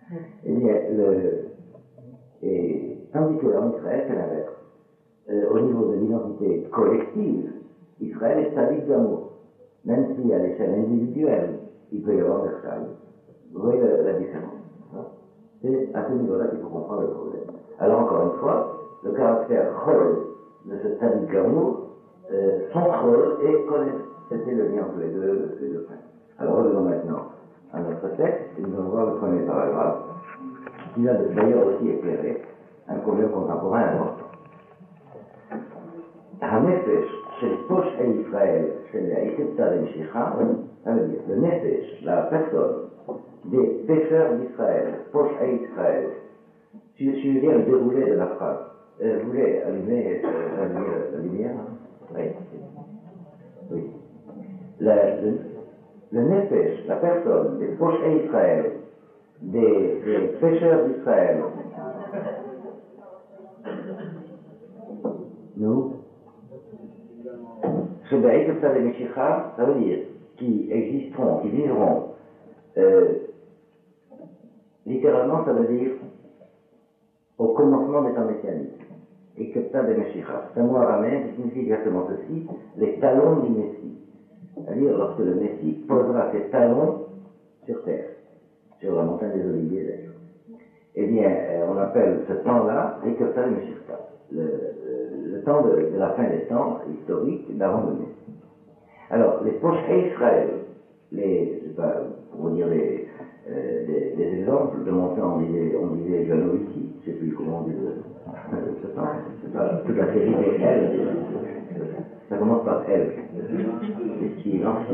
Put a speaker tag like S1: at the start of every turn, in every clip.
S1: Eh bien, tandis qu'en Israël, c'est l'inverse. Au niveau de l'identité collective, Israël est sadique d'amour. Même si à l'échelle individuelle, il peut y avoir des salles. Vous voyez la différence. Hein? C'est à ce niveau-là qu'il faut comprendre le problème. Alors encore une fois, le caractère chol de ce sadique d'amour, son chol et connaître. C'était le lien entre les deux points. Alors revenons maintenant à notre texte, et nous allons voir le premier paragraphe, qui va d'ailleurs aussi éclairer un problème contemporain important. הנפש של פושעי ישראל, של האיתפתא דמשיחא, ça veut dire le nefesh, la personne des pécheurs d'Israël, פושעי Israël. Suivez bien le déroulé de la phrase. Vous voulez allumer la lumière? Oui. Oui. Le nefesh, la personne des פושעי Israël, des pécheurs d'Israël, nous, ça veut dire qui existeront, qui vivront. Littéralement, ça veut dire au commencement des temps messianiques. Et que ça de Meshicha. C'est un mot araméen qui signifie exactement ceci, les talons du Messie. C'est-à-dire lorsque le Messie posera ses talons sur terre, sur la montagne des Oliviers d'ailleurs. Eh bien, on appelle ce temps-là les que ça de Meshicha. Le temps de la fin des temps historiques d'avant le Messie. Alors, les poches Israël, pour vous dire des exemples, de mon temps on disait Janovici, je ne sais plus comment on dit ce temps, c'est pas toute la série des L, ça commence par L, qui est l'ancien,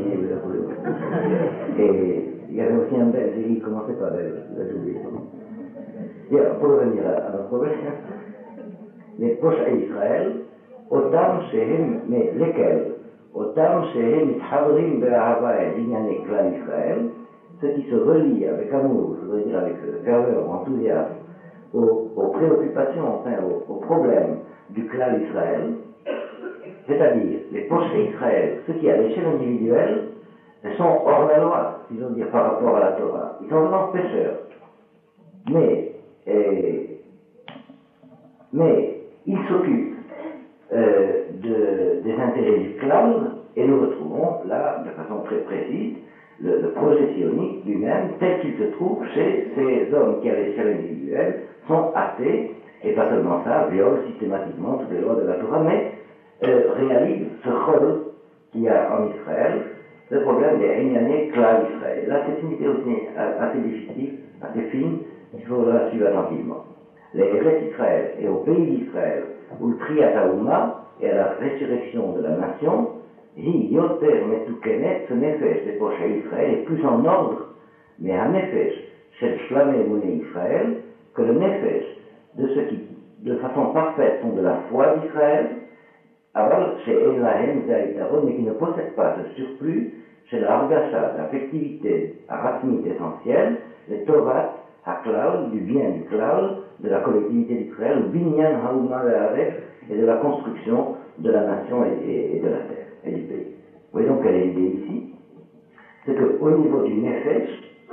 S1: et il y avait aussi un Belge, il commençait par L, j'ai oublié. Bien, pour revenir à notre problème, les poches Israël, autant chez him, mais lesquels? אותם שהם מתחברים באהבה אל ענייני כלל ישראל, ceux qui se relient avec amour, je veux dire avec ferveur, enthousiasme, aux préoccupations, enfin aux problèmes du clan Israël, c'est-à-dire les pochés Israël, ceux qui à l'échelle individuelle sont hors la loi, si j'ose dire, par rapport à la Torah. Ils sont vraiment pécheurs. Mais ils s'occupent des intérêts du clan, et nous retrouvons là, de façon très précise, le projet sioniste lui-même, tel qu'il se trouve chez ces hommes qui, à l'échelle individuelle, sont athées, et pas seulement ça, violent systématiquement toutes les lois de la Torah, mais réalisent ce rôle qu'il y a en Israël, le problème des Inyané Klal Israël. Là, c'est une idée aussi assez difficile, assez fine, il faudra suivre attentivement. Les Eretz Israël et au pays d'Israël, où le Kriyat Haouma et à la résurrection de la nation, Hi Yoter Metukenet, ce Nefesh des pochés Israël est plus en ordre, mais un Nefesh, Shel Shlamé Mouné Israël, que le Nefesh de ceux qui, de façon parfaite, sont de la foi d'Israël, Aval chez Elahem Zaïtaron, mais qui ne possèdent pas ce surplus, chez l'Argasha, l'affectivité arachmite essentielle, les Torah, Haklal, du bien du Klal, de la collectivité d'Israël, Binyan Haouma Le'aref, et de la construction de la nation et de la terre, et du pays. Vous voyez donc quelle est l'idée ici? C'est qu'au niveau du Nefesh,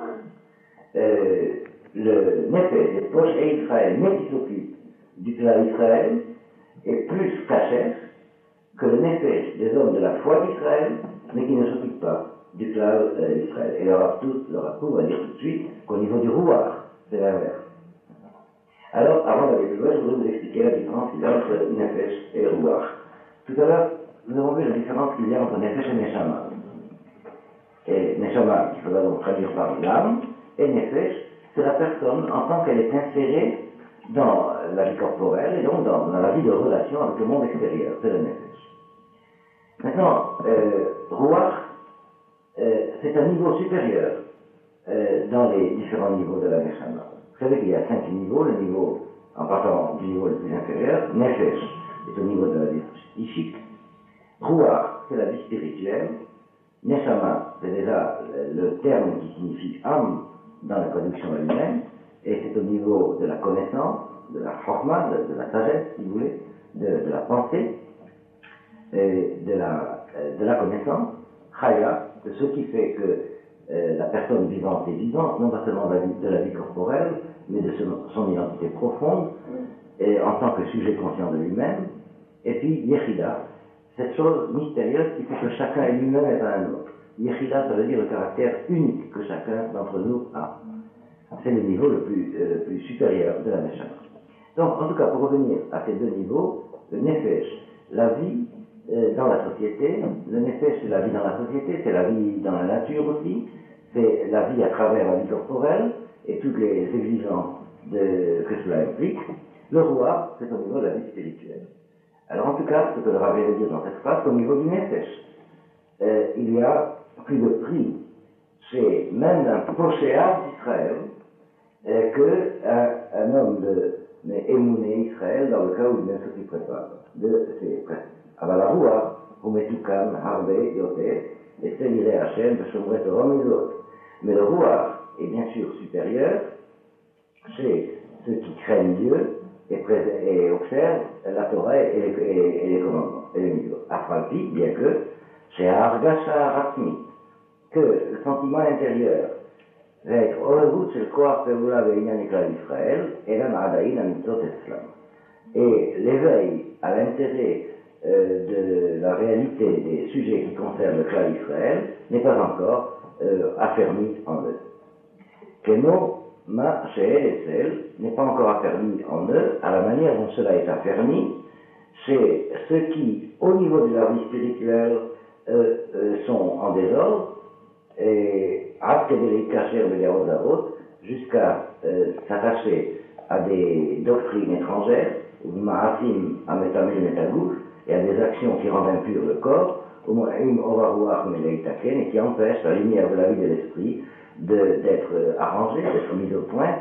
S1: le Nefesh des poches et Israël, mais qui s'occupe du Klal Israël, est plus cachère que le Nefesh des hommes de la foi d'Israël, mais qui ne s'occupent pas du Klal Israël. Et leur approuve va dire tout de suite qu'au niveau du Rouar, c'est l'inverse. Alors, avant d'aller plus loin, je voudrais vous expliquer la différence qu'il y a entre Nefesh et Rouar. Tout à l'heure, nous avons vu la différence qu'il y a entre Nefesh et Neshama. Et Neshama, qu'il faudra donc traduire par l'âme, et Nefesh, c'est la personne en tant qu'elle est insérée dans la vie corporelle et donc dans la vie de relation avec le monde extérieur. C'est le Nefesh. Maintenant, Rouar, c'est un niveau supérieur dans les différents niveaux de la Neshama. Vous savez qu'il y a 5 niveaux, le niveau, en partant du niveau le plus inférieur, Nefesh, est au niveau de la vie psychique. Rouar, c'est la vie spirituelle. Neshama, c'est déjà le terme qui signifie âme dans la traduction elle-même, et c'est au niveau de la connaissance, de la chokma, de la sagesse, si vous voulez, de la pensée, de la connaissance, chaya, de ce qui fait que la personne vivante et vivante, non pas seulement de la vie corporelle, mais de son identité profonde, et en tant que sujet conscient de lui-même, et puis Yechida, cette chose mystérieuse qui fait que chacun est lui-même et pas un autre. Yechida, ça veut dire le caractère unique que chacun d'entre nous a. C'est le niveau le plus supérieur de la Neshama. Donc, en tout cas, pour revenir à ces deux niveaux, le Nefesh, la vie dans la société, le Nefesh, c'est la vie dans la société, c'est la vie dans la nature aussi, c'est la vie à travers la vie corporelle et toutes les exigences que cela implique. Le roi, c'est au niveau de la vie spirituelle. Alors, en tout cas, ce que le Rav veut dire dans cette phrase, au niveau du Nefesh, il y a plus de prix chez même un pochéard d'Israël qu'un homme de Émouné Israël dans le cas où il ne s'occuperait pas de ses principes. Aber la Rua, Humetukan, Harbe, Yoter, et Selire Hachem, Beshomret Orom et l'autre. Mais le Rua est bien sûr supérieur chez ceux qui craignent Dieu et observent la Torah et les commandements, et les mitzvot. Afalpi, bien que, chez Argasha Ratmi, que le sentiment intérieur va être au chez le Koach Peoula Ve'inyan Ikral Israël, et là, Ma'adaïn Amitzot Eslam. Et l'éveil à l'intérêt de la réalité des sujets qui concernent le clan Israël n'est pas encore affermi en eux. Keno Ma She'el Etzel n'est pas encore affermi en eux à la manière dont cela est affermi chez ceux qui, au niveau de la vie spirituelle, sont en désordre et jusqu'à s'attacher à des doctrines étrangères, et à des actions qui rendent impur le corps, et qui empêchent la lumière de la vie de l'esprit d'être arrangée, d'être mise au point,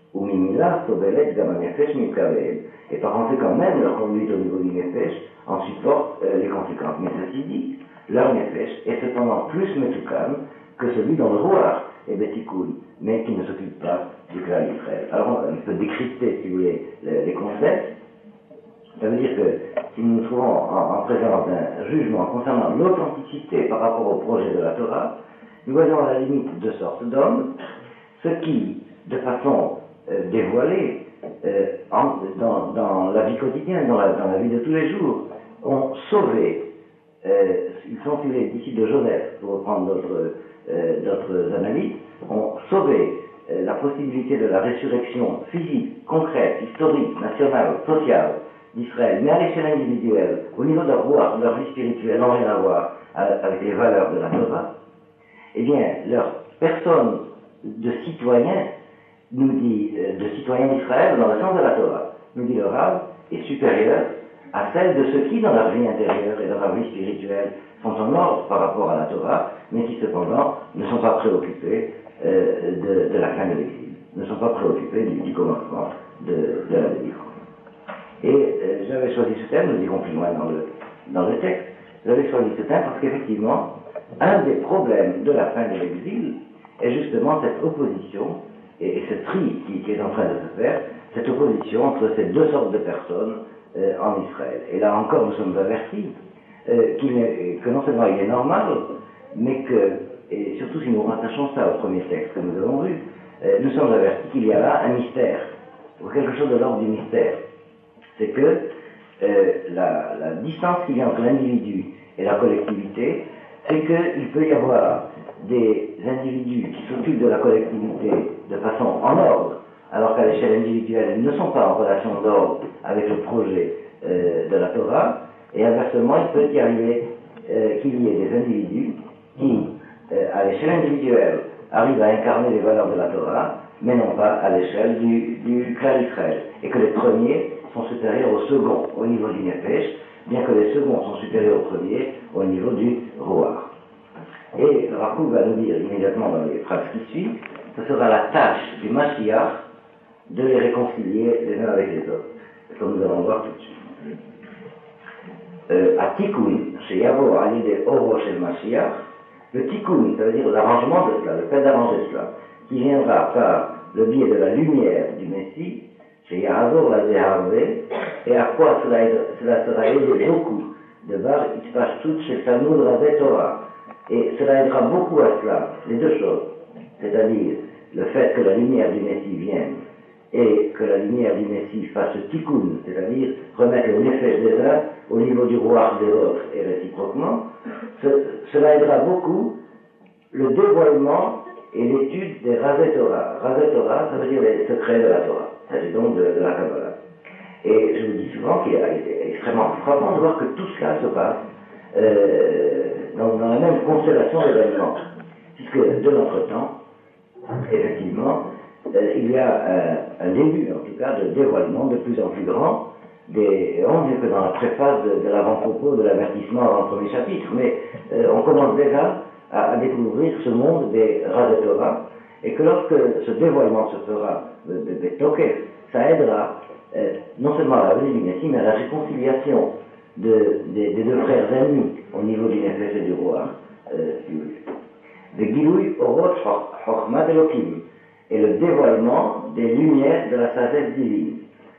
S1: et par conséquent même leur conduite au niveau du nefesh en supporte les conséquences. Mais ceci dit, leur nefesh est cependant plus metukan que celui dont le roi est betikoun, mais qui ne s'occupe pas du clan Israël. Alors on peut décrypter, si vous voulez, les concepts. Ça veut dire que si nous nous trouvons en présence d'un jugement concernant l'authenticité par rapport au projet de la Torah, nous voyons à la limite deux sortes d'hommes, ceux qui, de façon dévoilée, dans la vie quotidienne, dans la vie de tous les jours, ont sauvé, ils sont les disciples de Joseph, pour reprendre d'autres analyses, ont sauvé la possibilité de la résurrection physique, concrète, historique, nationale, sociale d'Israël, mais à l'échelle individuelle, au niveau de leur vie spirituelle, n'ont rien à voir avec les valeurs de la Torah. Eh bien, leur personne de citoyen, nous dit, de citoyen d'Israël, dans le sens de la Torah, nous dit le Rav, est supérieure à celle de ceux qui, dans leur vie intérieure et dans leur vie spirituelle, sont en ordre par rapport à la Torah, mais qui cependant ne sont pas préoccupés de la fin de l'exil, ne sont pas préoccupés du commencement de la délivrance. Et j'avais choisi ce thème, nous irons plus loin dans le texte, j'avais choisi ce thème parce qu'effectivement, un des problèmes de la fin de l'exil est justement cette opposition, et ce tri qui est en train de se faire, cette opposition entre ces deux sortes de personnes en Israël. Et là encore, nous sommes avertis que non seulement il est normal, mais que, et surtout si nous rattachons ça au premier texte que nous avons vu, nous sommes avertis qu'il y a là un mystère, ou quelque chose de l'ordre du mystère. C'est que la distance qu'il y a entre l'individu et la collectivité, c'est qu'il peut y avoir des individus qui s'occupent de la collectivité de façon en ordre, alors qu'à l'échelle individuelle, ils ne sont pas en relation d'ordre avec le projet de la Torah, et inversement, il peut y arriver qu'il y ait des individus qui, à l'échelle individuelle, arrivent à incarner les valeurs de la Torah, mais non pas à l'échelle du clan Israël, et que les premiers sont supérieurs aux seconds au niveau du Nefesh, bien que les seconds sont supérieurs aux premiers au niveau du Roar. Et le Rakou va nous dire immédiatement dans les phrases qui suivent, ce sera la tâche du Mashiach de les réconcilier les uns avec les autres, comme nous allons voir tout de suite. À Tikkun, chez Yavo, à l'idée Oro chez le Mashiach, le Tikkun, ça veut dire l'arrangement de cela, le fait d'arranger cela, qui viendra par le biais de la lumière du Messie, chez Yahazor la Zeharvé, et à quoi cela sera aidé beaucoup de Bar Itpashtut chez Talmud Rabbe Torah, Et cela aidera beaucoup à cela, les deux choses, c'est-à-dire le fait que la lumière du Messie vienne et que la lumière du Messie fasse tikkun, c'est-à-dire remettre le nefesh des uns au niveau du roi des autres et réciproquement, cela aidera beaucoup le dévoilement et l'étude des Razé Torah. Razé Torah, ça veut dire les secrets de la Torah, il s'agit donc de la Kabbalah. Et je vous dis souvent qu'il est extrêmement frappant de voir que tout cela se passe dans la même constellation d'événements, puisque de notre temps, effectivement, il y a un début, en tout cas, de dévoilement de plus en plus grand. On n'est que dans la préface de l'avant-propos, de l'avertissement avant le premier chapitre, mais on commence déjà à découvrir ce monde des Razé Torah, et que lorsque ce dévoilement se fera de Tokef, ça aidera non seulement à la venue du Messie, mais à la réconciliation des deux frères ennemis au niveau du Nefesh et du roi. De Gilouï Orot Chochmat Elohim, et le dévoilement des lumières de la sagesse divine,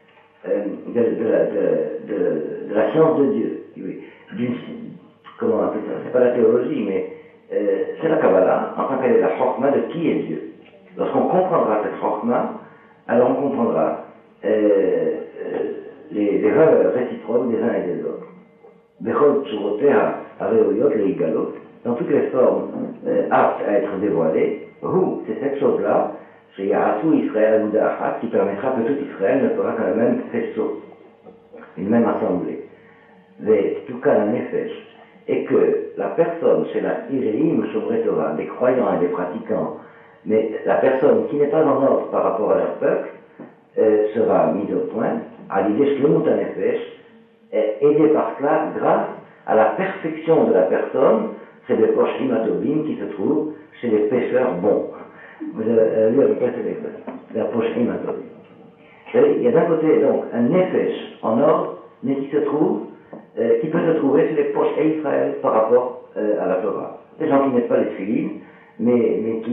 S1: de la science de Dieu. Comment on appelle ça? C'est pas la théologie, mais c'est la Kabbalah, en tant qu'elle est la Chochma de qui est Dieu. Lorsqu'on comprendra cette Chochma, alors on comprendra les valeurs réciproques des uns et des autres. Bechol Tsurotea Areoyot Leigalot, dans toutes les formes aptes à être dévoilées, c'est cette chose-là, c'est Yahasu Israël Muda'achat, qui permettra que tout Israël ne fera qu'un même faisceau, une même assemblée. Mais tout cas un nefesh, et que la personne chez la Iréim Shomrei Torah, des croyants et des pratiquants, mais la personne qui n'est pas en ordre par rapport à leur peuple, sera mise au point, à l'idée Shlemut HaNefesh, aidée par cela grâce à la perfection de la personne, c'est les Poshim Atobim qui se trouvent chez les pécheurs bons. Vous avez lu à peu près cette expression, la Poshim Atobim. Il y a d'un côté donc un Nefesh en ordre, mais qui peut se trouver chez les Poshim Israël par rapport à la Torah. Des gens qui n'aiment pas les Tfilines, mais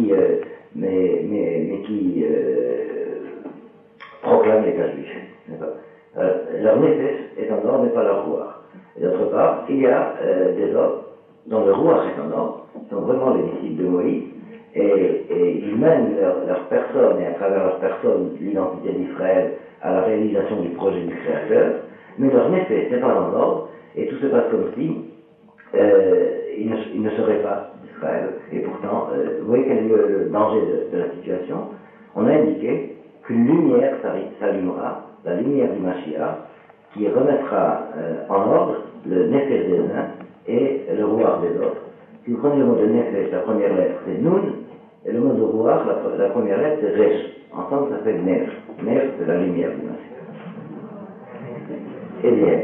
S1: qui proclament l'État juif. Leur nefesh est en ordre, mais pas leur rouar. Et d'autre part, il y a des hommes dont le rouar est en ordre, qui sont vraiment les disciples de Moïse, et ils mènent leur personne, et à travers leur personne, l'identité d'Israël, à la réalisation du projet du Créateur, mais leur nefesh n'est pas en ordre, et tout se passe comme si ils ne seraient pas d'Israël. Et pourtant, vous voyez quel est le danger de la situation. On a indiqué qu'une lumière s'allumera, la lumière du Mashiach, qui remettra en ordre le Nefesh des uns et le Ruach des autres. Si vous prenez le mot de Nefesh, la première lettre c'est Nun, et le mot de Ruach, la première lettre c'est Resh. Ensemble ça fait Nef. Nef c'est la lumière du Mashiach. Eh bien,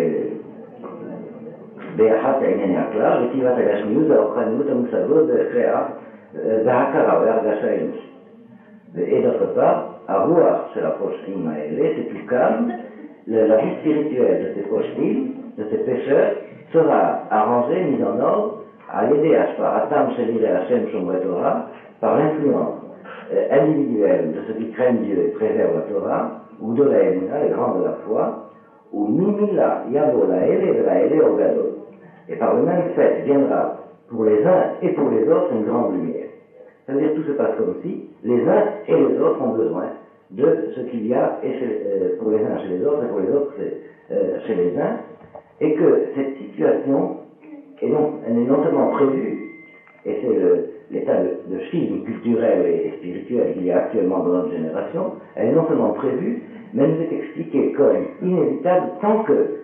S1: באחת הענייני הכלל, וטיבת הגשמיות והרוחניות המושגות בהכרה, בהרגשה האנושית. Et d'autre part, à voir chez la Poshim Maëlé, c'est tout calme, la vie spirituelle de ces Poshim, de ces pécheurs, sera arrangée, mise en ordre, à l'aider à Shparatam Shelir et Hashem Shomrei Torah, par l'influence individuelle de ceux qui craignent Dieu et préservent la Torah, ou de la Emunah, les grands de la foi, ou Mimila Yavo la Ele de la Ele au Gadol. Et par le même fait viendra pour les uns et pour les autres une grande lumière. C'est-à-dire tout se passe comme si les uns et les autres ont besoin de ce qu'il y a et pour les uns chez les autres et pour les autres chez les uns, et que cette situation est donc, elle est non seulement prévue, et c'est l'état de schisme culturel et spirituel qu'il y a actuellement dans notre génération, elle est non seulement prévue, mais elle nous est expliquée comme inévitable tant que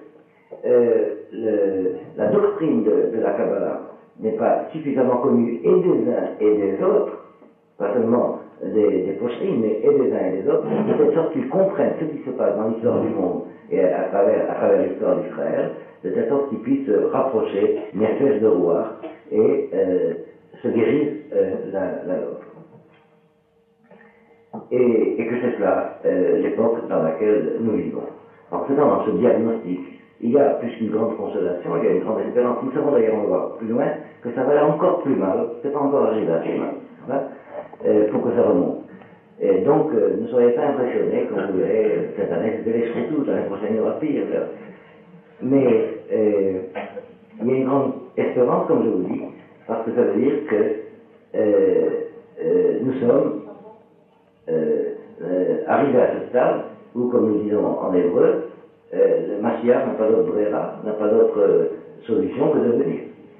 S1: la doctrine de la Kabbalah n'est pas suffisamment connue et des uns et des autres, pas seulement des Poshim, mais et des uns et des autres, de telle sorte qu'ils comprennent ce qui se passe dans l'histoire du monde et à travers l'histoire d'Israël, de telle sorte qu'ils puissent se rapprocher Nefesh de Ruach et se guérir l'un l'autre. Et que c'est cela l'époque dans laquelle nous vivons. En faisant dans ce diagnostic, il y a plus qu'une grande consolation, il y a une grande espérance. Nous savons d'ailleurs, on va voir plus loin, que ça va aller encore plus mal, c'est pas encore arrivé assez mal, pour que ça remonte. Et donc, ne soyez pas impressionnés quand vous verrez, cette année c'était les Shretout, l'année prochaine il y aura pire. Mais il y a une grande espérance, comme je vous dis, parce que ça veut dire que nous sommes arrivés à ce stade où, comme nous disons en hébreu, le Mashiach n'a pas d'autre brera, n'a pas d'autre solution que de venir.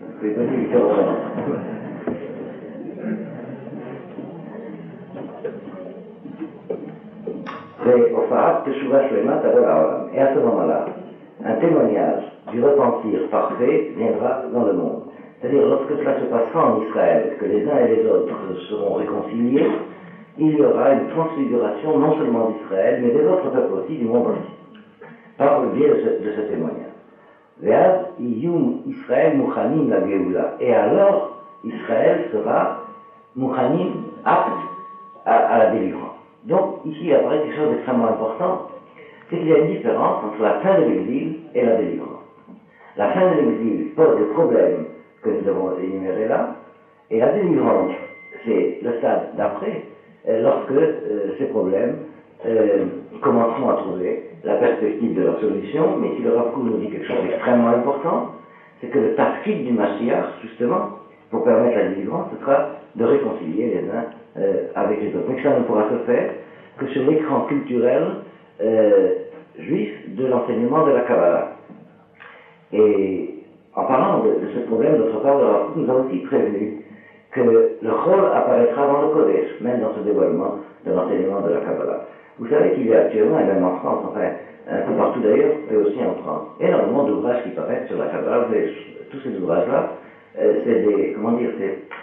S1: Et à ce moment-là, un témoignage du repentir parfait viendra dans le monde. C'est-à-dire, lorsque cela se passera en Israël, que les uns et les autres seront réconciliés, il y aura une transfiguration non seulement d'Israël, mais des autres peuples aussi du monde entier, par le biais de ce témoignage. Ve'az iyum Israël muchanim la Geoula. Et alors, Israël sera muchanim, apte à la délivrance. Donc, ici apparaît quelque chose d'extrêmement important, c'est qu'il y a une différence entre la fin de l'exil et la délivrance. La fin de l'exil pose des problèmes que nous avons énumérés là, et la délivrance, c'est le stade d'après, lorsque ces problèmes commenceront à trouver la perspective de leur solution. Mais si le Rav Kook nous dit quelque chose d'extrêmement important, c'est que le tafkid du Mashiach, justement, pour permettre la délivrance, ce sera de réconcilier les uns avec les autres. Mais ça ne pourra se faire que sur l'écran culturel juif de l'enseignement de la Kabbalah. Et en parlant de ce problème, d'autre part, le Rav Kook nous a aussi prévenu que le rôle apparaîtra dans le Kodesh, même dans ce dévoilement de l'enseignement de la Kabbalah. Vous savez qu'il y a actuellement, et même en France, enfin, un peu partout d'ailleurs, et aussi en France, énormément d'ouvrages qui paraissent sur la Kabbalah. Tous ces ouvrages-là, c'est des, comment dire,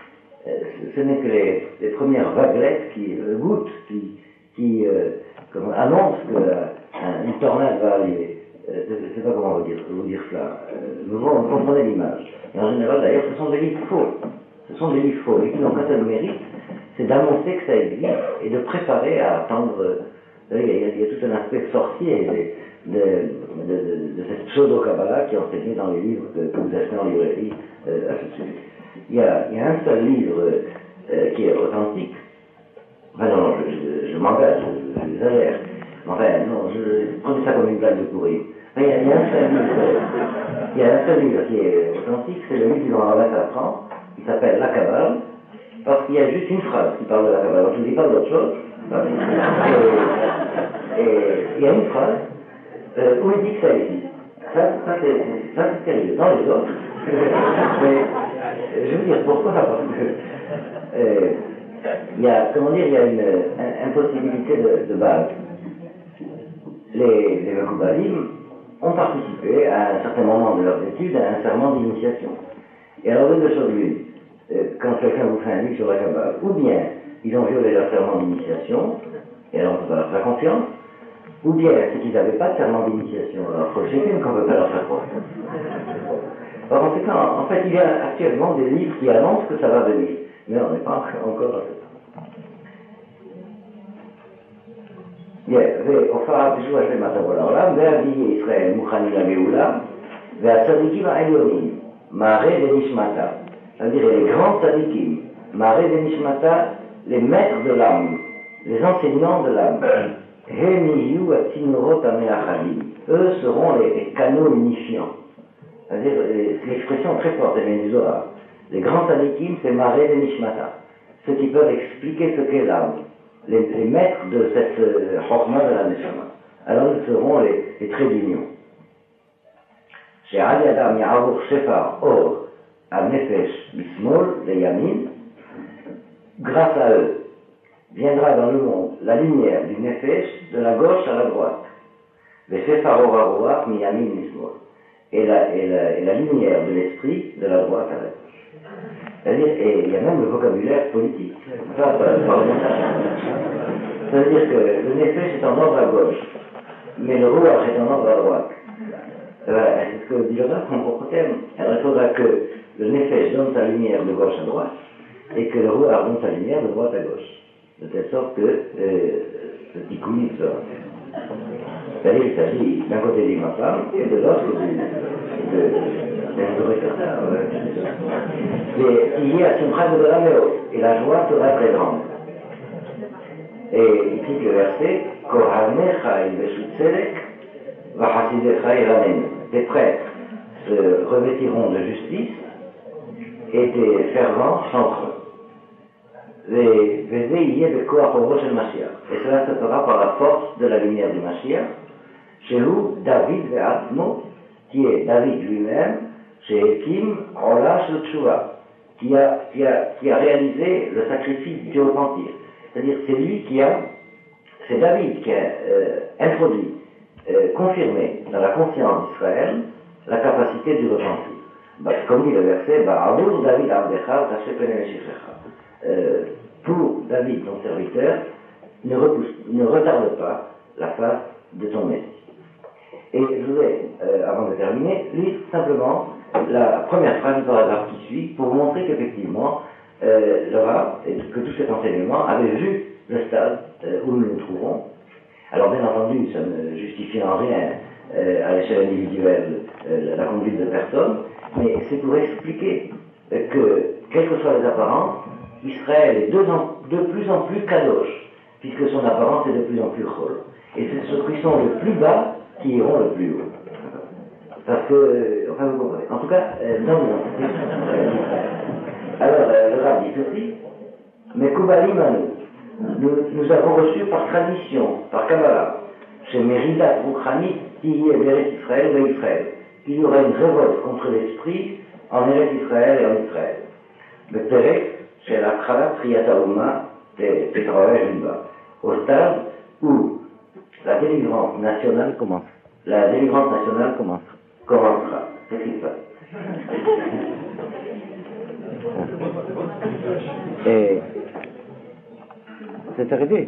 S1: ce n'est que les premières vaguelettes gouttes qui annoncent qu'une tornade va arriver. Je ne sais pas comment vous dire cela. Vous comprenez l'image. Et en général, d'ailleurs, ce sont des livres faux. Ce sont des livres faux. Et qui n'ont qu'un seul mérite, c'est d'annoncer que ça existe et de préparer à attendre. Il y a tout un aspect sorcier de cette pseudo-Kabbalah qui est enseignée dans les livres que vous achetez en librairie à ce sujet. Il y a un seul livre qui est authentique. Enfin non, je m'engage, j'exagère. Enfin non, je prenez ça comme une blague de pourri. Mais il y a un seul livre qui est authentique, c'est le livre du grand rabbin Safran, qui s'appelle La Kabbale, parce qu'il y a juste une phrase qui parle de la Kabbale. Alors je ne dis pas d'autre chose. Et il y a une phrase où il dit que ça existe. Ça c'est sérieux. Dans les autres, mais je veux dire pourquoi, parce que il y a une impossibilité de base. Les Mekoubalim ont participé à un certain moment de leurs études à un serment d'initiation. Et alors, deux choses l'une, quand quelqu'un vous fait un livre sur la Kabbale, ou bien ils ont violé leur serment d'initiation, et alors on peut pas leur faire confiance, ou bien c'est qu'ils n'avaient pas de serment d'initiation, alors il faut le checker, mais qu'on ne peut pas leur faire confiance. Par conséquent, en fait, il y a actuellement des livres qui annoncent que ça va venir, mais on n'est pas encore à ce temps. והופעה בשבוע של מטבול העולם, והביאי ישראל מוכנים לגאולה, והצדיקים העליונים, מערה ונשמתה, c'est-à-dire les grands tzadikim, מערה ונשמתה, les maîtres de l'âme, les enseignants de l'âme, הם יהיו הצינורות המאחדים, eux seront les canaux unifiants. C'est-à-dire, c'est l'expression très forte, elle vient du Zohar. Les grands tzadikim, c'est מערה ונשמתה, ceux qui peuvent expliquer ce qu'est l'âme. Les maîtres de cette chokma de la neshama. Alors ils seront les traits d'union. Chez Ali Adam Ya'avur Shefar Or Al-Nefesh Bismol de Yamin, grâce à eux, viendra dans le monde la lumière du Nefesh de la gauche à la droite. Le Shefar Or Aruach Mi Yamin Bismol. Et la lumière de l'esprit de la droite à la gauche. C'est-à-dire, et il y a même le vocabulaire politique. Ça veut dire que le nefesh est en ordre à gauche, mais le ruach est en ordre à droite. C'est ce que dit le Rav, mon propre terme. Alors il faudra que le nefesh donne sa lumière de gauche à droite, et que le ruach donne sa lumière de droite à gauche. De telle sorte que ce tikkun sort. C'est-à-dire qu'il s'agit d'un côté du mapam et de l'autre et la joie sera très grande. Et il cite le verset les prêtres se revêtiront de justice étaient fervents entre eux. Et cela se fera par la force de la lumière du Mashiach, chez où David Ve'atmo, qui est David lui-même, chez Kim Ola Shel Tshuva, qui a réalisé le sacrifice du repentir. C'est-à-dire c'est David qui a introduit, confirmé dans la conscience d'Israël la capacité du repentir. Comme dit le verset, Ba'avour David Abdecha Taché Pene Meshichecha. Pour David, ton serviteur, ne retarde pas la face de ton Messie. Et je voudrais, avant de terminer, lire simplement la première phrase du paragraphe qui suit pour montrer qu'effectivement, le Rav, et que tout cet enseignement avait vu le stade où nous nous trouvons. Alors bien entendu, ça ne justifie en rien à l'échelle individuelle la conduite de personne, mais c'est pour expliquer que, quelles que soient les apparences, Israël est de plus en plus kadosh, puisque son apparence est de plus en plus chol. Et c'est ceux qui sont le plus bas qui iront le plus haut. Parce que, enfin vous comprenez. En tout cas, dans le monde. Alors, le Rav dit ceci, mais Koubalim à nous avons reçu par tradition, par Kabbalah, chez Mérida Roukhani, qui est Eretz Israël ou Israël, qu'il y aura une révolte contre l'esprit en Eretz Israël et en Israël. Le Terek, chez la Khala Triyataouma, au stade où la délivrance nationale commence. La délivrance nationale commencera. Qu'est-ce qui se passe? Et c'est arrivé.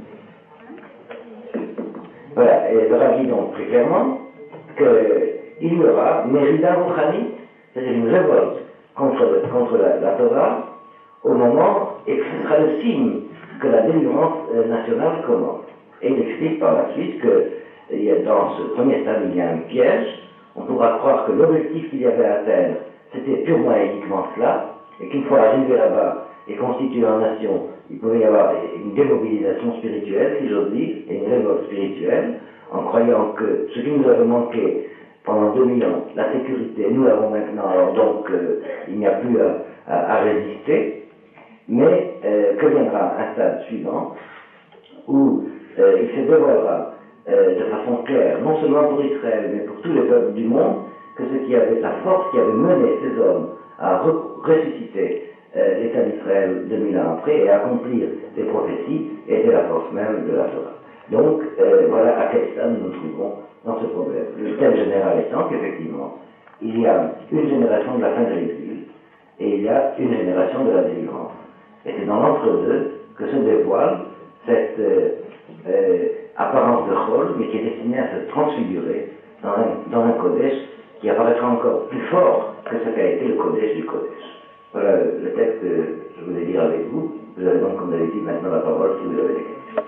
S1: Voilà, et le Rav dit donc très clairement qu'il y aura Mérida Roukhani, c'est-à-dire une révolte contre la Torah, au moment, et que ce sera le signe que la délivrance nationale commence. Et il explique par la suite que dans ce premier stade, il y a un piège. On pourra croire que l'objectif qu'il y avait à atteindre, c'était purement et uniquement cela, et qu'une fois arrivé là-bas et constitué en nation, il pouvait y avoir une démobilisation spirituelle, si j'ose dire, et une révolte spirituelle, en croyant que ce qui nous avait manqué pendant 2000 ans, la sécurité, nous l'avons maintenant, alors donc il n'y a plus à résister, mais que viendra un stade suivant, où il se dévoilera de façon claire, non seulement pour Israël, mais pour tous les peuples du monde, que ce qui avait la force qui avait mené ces hommes à ressusciter l'État d'Israël 2000 ans après et accomplir les prophéties était la force même de la Torah. Donc, voilà à quel stade nous nous trouvons dans ce problème. Le thème général étant qu'effectivement, il y a une génération de la fin de l'exil et il y a une génération de la délivrance. Et c'est dans l'entre-deux que se dévoile cette apparence de Chol, mais qui est destinée à se transfigurer dans un Kodesh qui apparaîtra encore plus fort que ce qu'a été le Kodesh du Kodesh. Voilà le texte que je voulais dire avec vous. Vous avez donc, comme d'habitude, maintenant la parole si vous avez des questions.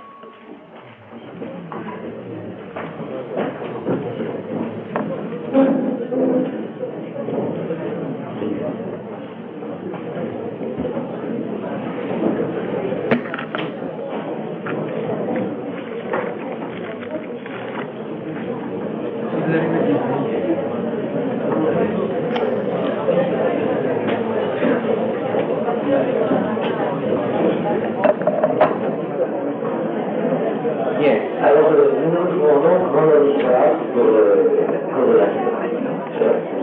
S1: Bien, alors nous nous trouvons donc dans l'histoire pour la